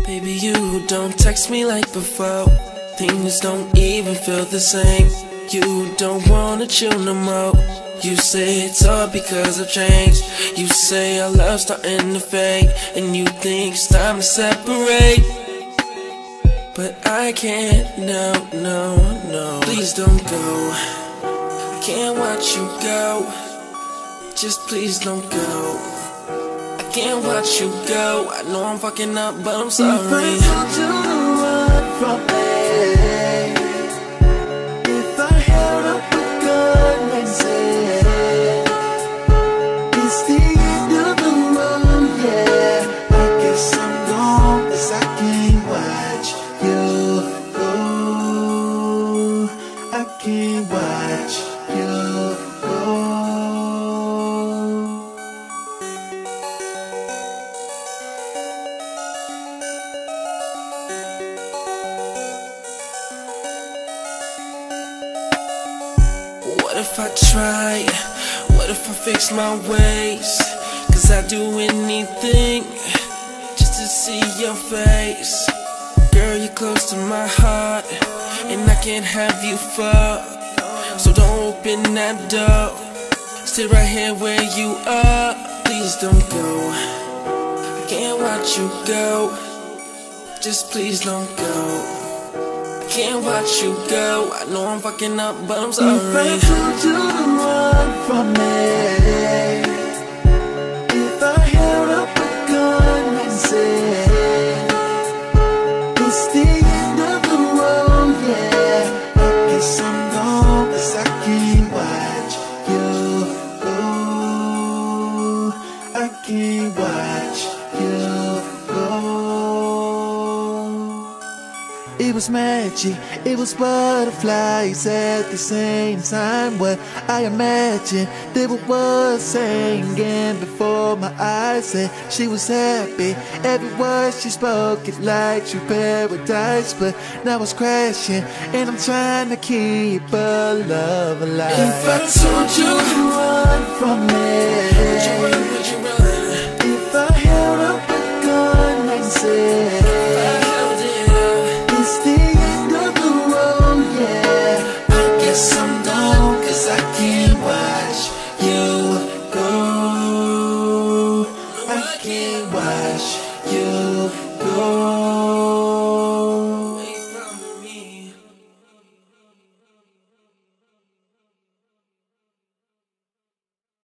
Baby, you don't text me like before. Things don't even feel the same. You don't wanna chill no more. You say it's all because of change. You say our love's starting to fade, and you think it's time to separate. But I can't, no, no, no. Please don't go. I can't watch you go. Just please don't go. I can't watch you go. I know I'm fucking up, but I'm sorry. If I told you to run from me, if I held up a gun and said it's the end of the road, yeah, I guess I'm gone, 'cause I can't watch you go. I can't watch you go. What if I try? What if I fix my ways? 'Cause I'd do anything just to see your face. Girl, you're close to my heart, and I can't have you fuck. So don't open that door. Stay right here where you are. Please don't go. I can't watch you go. Just please don't go. Can't watch you go. I know I'm fucking up, but I'm sorry. If I told you to run from me, if I held up a gun and said it's the end of the road, yeah, I guess I'm gone, 'cause I can't watch you go. I can't watch you go. It was magic, it was butterflies at the same time. What I imagined, they was singing before my eyes said she was happy. Every word she spoke, it like true paradise. But now it's crashing, and I'm trying to keep our love alive. If I told you to run from me, Would you run? if I held up a gun and said